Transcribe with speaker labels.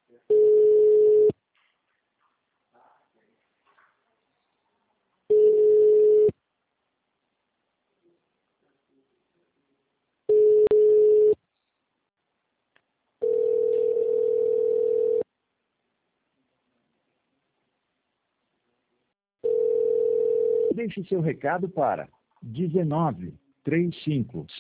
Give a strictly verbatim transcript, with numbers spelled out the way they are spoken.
Speaker 1: Deixe seu recado para dezenove, trinta e cinco.